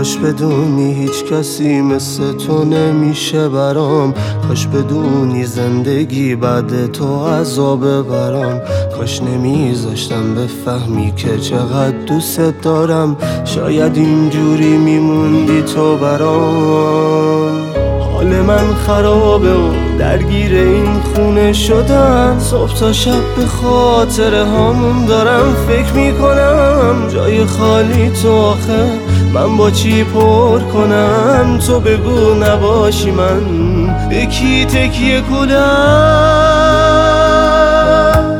کاش بدونی هیچ کسی مثل تو نمیشه برام، کاش بدونی زندگی بعد تو عذاب برام، کاش نمیذاشتم بفهمی که چقدر دوست دارم، شاید اینجوری میموندی تو برام. حال من خرابه و درگیر این خونه شدم، صبح تا شب به خاطر هامون دارم فکر میکنم، جای خالی تو آخه من با چی پر کنم؟ تو بگو نباشی من به کی تکیه کنم؟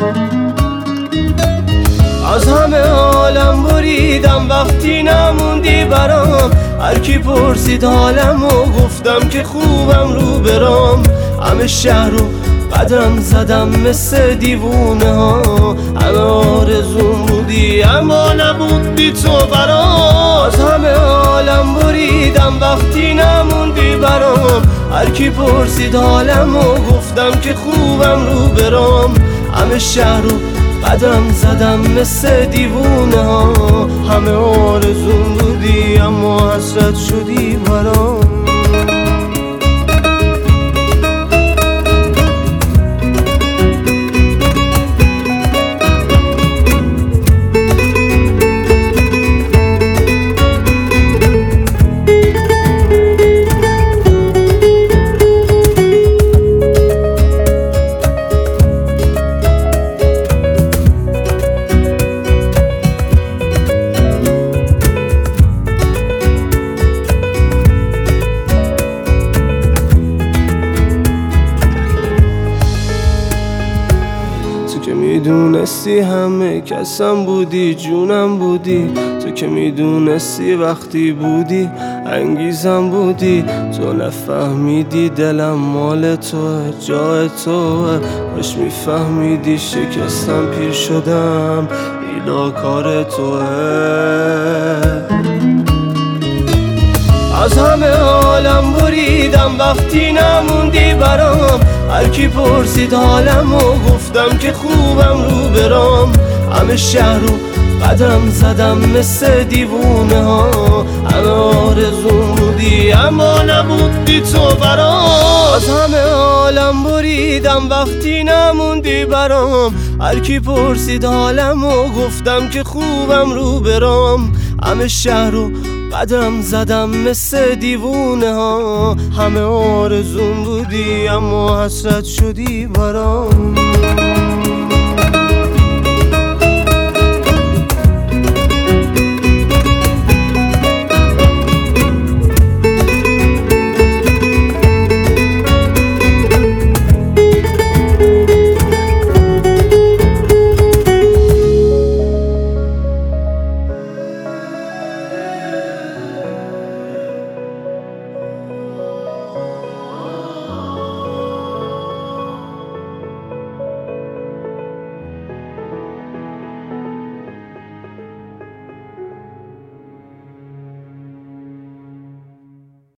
از همه عالم بریدم وقتی نموندی برام، هر کی پرسید حالمو گفتم که خوبم رو برام، همه شهر رو قدرم زدم مثل دیوونه ها، همه آرزوم بودی اما نبودی تو برام. از همه عالم بریدم وقتی نموندی برام، هر کی پرسید حالمو گفتم که خوبم رو برام، همه شهر رو قدرم زدم مثل دیوونه ها، همه آرزوم بودی اما حسرت شدی برام. تو که میدونستی همه کسم بودی، جونم بودی، تو که میدونستی وقتی بودی انگیزم بودی، تو نفهمیدی دلم مال توه، جای توه، کاش میفهمیدی شکستم پیر شدم ایلا کار توه. از همه عالم بریدم وقتی نموندی برام، هر کی پرسید حالمو گفتم که خوبم رو برام، همه شهر رو قدرم زدم مثل دیوونه ها، همه آرزوم بودی اما نبودی تو برام. از همه عالم بریدم وقتی نموندی برام، هر کی پرسید حالمو گفتم که خوبم رو برام، همه شهر رو قدرم زدم مثل دیوونه ها، همه آرزوم بودی اما حسرت شدی برام.